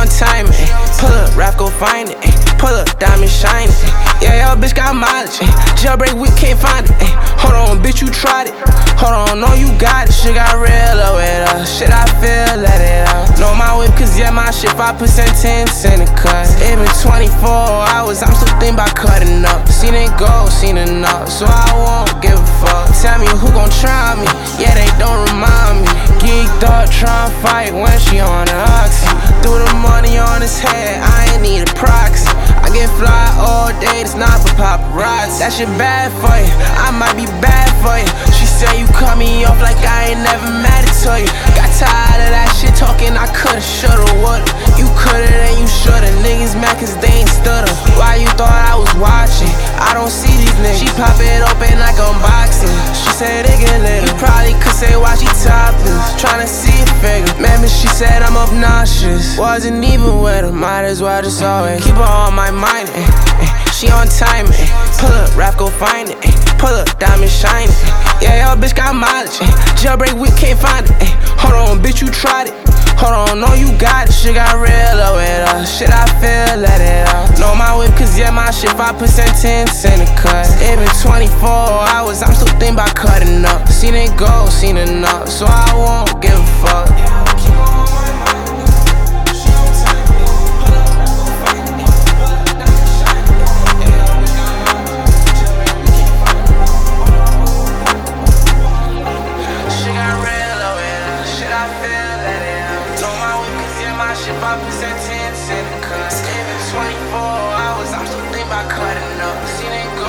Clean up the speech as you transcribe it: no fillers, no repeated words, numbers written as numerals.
on time, pull up, rap go find it, pull up, diamond shining. Yeah, your bitch got mileage, jailbreak, we can't find it. Hold on, bitch, you tried it. Hold on, no, you got it. Shit got real, with us. Shit, I feel, let it out. Know my whip, cause yeah, my shit 5%, 10 cent a cut. It been 24 hours, I'm still thinking about cutting up. Seen it go, seen enough, so I won't give a fuck. Tell me who gon' try me, yeah, they don't remind me. Geeked up, tryna fight when she on the oxy. Threw the money on his head, I ain't need a proxy. I get fly all day, it's not for paparazzi. That shit bad for you, I might be bad for you. She said you cut me off like I ain't never mad to you. Got tired of that shit talking, I coulda, shoulda, woulda. You coulda, then you shoulda. Niggas mad cause they ain't stood up. Why you thought I was watching? I don't see these niggas. She pop it open like unboxing. She said it get lit. You probably could say why she topless, tryna see a figure. Remember she said I'm obnoxious. Wasn't even with her, might as well just always keep her on my mind. She on time, pull up, rap go find it, pull up, diamond shining. Yeah, your bitch got mileage, jailbreak, we can't find it. Hold on, bitch, you tried it. Hold on, no, you got it. Shit got real, with us. Shit, I feel, let it out. Know my whip, cause yeah, my shit 5%, 10 cent a cut. It been 24 hours, I'm still thinking about cutting up. Seen it go, seen enough, so I won't give a fuck. Shit 5%, 10 cent a cut. It been 24 hours, I'm still thinking about cutting up. Seen it go.